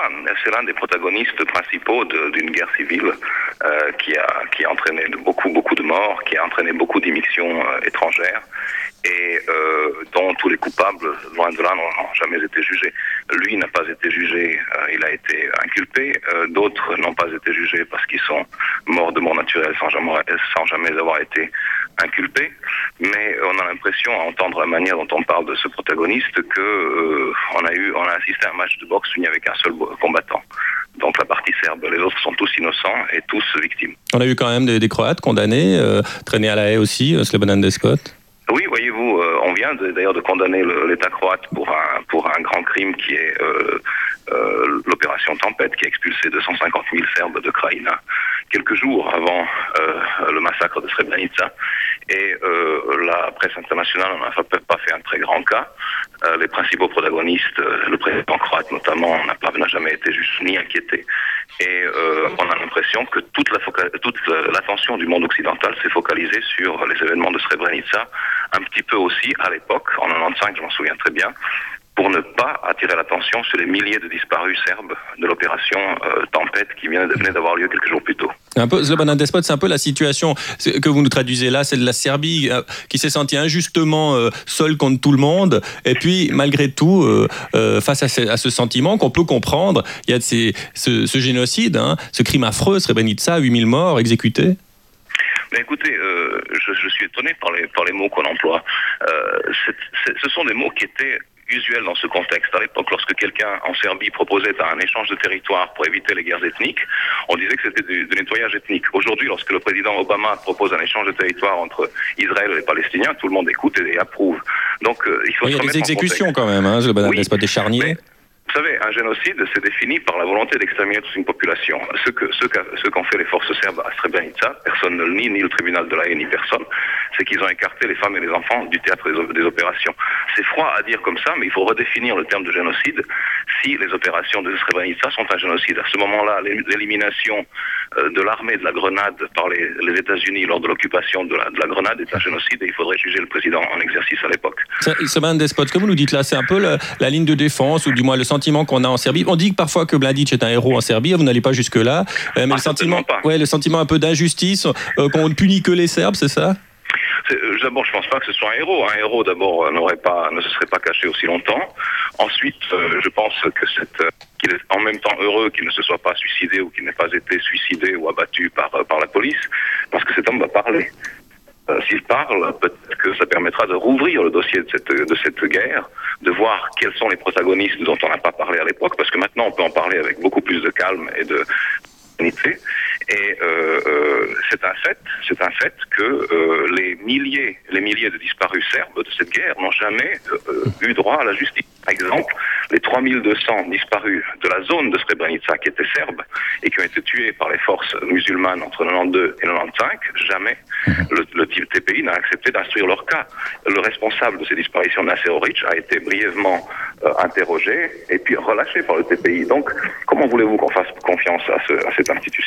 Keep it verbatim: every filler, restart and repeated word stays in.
c'est l'un des protagonistes principaux de, d'une guerre civile euh, qui a qui a entraîné de beaucoup beaucoup de morts, qui a entraîné beaucoup d'émissions euh, étrangères et euh, dont tous les coupables, loin de là, n'ont jamais été jugés. Lui n'a pas été jugé, euh, il a été inculpé. Euh, d'autres n'ont pas été jugés parce qu'ils sont morts de mort naturelle sans jamais, sans jamais avoir été inculpés. Mais on a l'impression, à entendre la manière dont on parle de ce protagoniste, que euh, on a eu, on a assisté à un match de boxe uni avec un seul combattant. Donc la partie serbe, les autres sont tous innocents et tous victimes. On a eu quand même des, des Croates condamnés, euh, traînés à la haie aussi, euh, Slobodan Despot. Oui, voyez-vous, euh, on vient de, d'ailleurs de condamner le, l'État croate pour un pour un grand crime qui est euh, euh, l'opération Tempête, qui a expulsé deux cent cinquante mille Serbes de Krajina quelques jours avant euh, le massacre de Srebrenica. Et euh, la presse internationale n'en a pas fait un très grand cas. Euh, les principaux protagonistes, euh, le président croate notamment, n'a, pas, n'a jamais été juste ni inquiété. Et euh, on a l'impression que toute, la foca- toute l'attention du monde occidental s'est focalisée sur les événements de Srebrenica, un petit peu aussi à l'époque, en quatre-vingt-quinze, je m'en souviens très bien, pour ne pas attirer l'attention sur les milliers de disparus serbes de l'opération euh, Tempête qui vient de, venait d'avoir lieu quelques jours plus tôt. Un peu, Slobodan Despot, c'est un peu la situation que vous nous traduisez là, c'est de la Serbie euh, qui s'est sentie injustement euh, seule contre tout le monde, et puis malgré tout, euh, euh, face à ce, à ce sentiment qu'on peut comprendre, il y a de ces, ce, ce génocide, hein, ce crime affreux, Srebrenica, huit mille morts exécutés. Mais écoutez, euh, je, je suis étonné par les, par les mots qu'on emploie. Euh, c'est, c'est, ce sont des mots qui étaient usuel dans ce contexte. À l'époque, lorsque quelqu'un en Serbie proposait un échange de territoire pour éviter les guerres ethniques, on disait que c'était du, du nettoyage ethnique. Aujourd'hui, lorsque le président Obama propose un échange de territoire entre Israël et les Palestiniens, tout le monde écoute et, et approuve. Donc, euh, il faut oui, se il y a remettre des exécutions quand même, hein, Slobodan oui, Despot, des charniers. Mais, vous savez, un génocide, c'est défini par la volonté d'exterminer toute une population. Ce que, ce, qu'a, ce qu'ont fait les forces serbes à Srebrenica, personne ne le nie, ni le tribunal de la Haye, ni personne, c'est qu'ils ont écarté les femmes et les enfants du théâtre des, des opérations. C'est froid à dire comme ça, mais il faut redéfinir le terme de génocide si les opérations de Srebrenica sont un génocide. À ce moment-là, l'élimination de l'armée de la Grenade par les, les États-Unis lors de l'occupation de la, de la Grenade est un génocide et il faudrait juger le président en exercice à l'époque. Slobodan Despot, ce que vous nous dites là, c'est un peu la, la ligne de défense, ou du moins le sentiment qu'on a en Serbie. On dit que parfois que Mladic est un héros en Serbie, vous n'allez pas jusque-là, euh, mais ah, le, sentiment, ouais, le sentiment un peu d'injustice, euh, qu'on ne punit que les Serbes, c'est ça ? C'est, d'abord, je pense pas que ce soit un héros. Un héros, d'abord, n'aurait pas, ne se serait pas caché aussi longtemps. Ensuite, euh, je pense que c'est, euh, qu'il est en même temps heureux qu'il ne se soit pas suicidé ou qu'il n'ait pas été suicidé ou abattu par, euh, par la police, parce que cet homme va parler. Euh, s'il parle, peut-être que ça permettra de rouvrir le dossier de cette, de cette guerre, de voir quels sont les protagonistes dont on n'a pas parlé à l'époque, parce que maintenant on peut en parler avec beaucoup plus de calme et de dignité. Et euh, euh, c'est un fait, c'est un fait que euh, les milliers, les milliers de disparus serbes de cette guerre n'ont jamais euh, eu droit à la justice. Par exemple, les trois mille deux cents disparus de la zone de Srebrenica qui étaient serbes et qui ont été tués par les forces musulmanes entre quatre-vingt-douze et quatre-vingt-quinze, jamais le, le T P I n'a accepté d'instruire leur cas. Le responsable de ces disparitions, Nasser Oric, a été brièvement euh, interrogé et puis relâché par le T P I. Donc, comment voulez-vous qu'on fasse confiance à, ce, à cette institution ?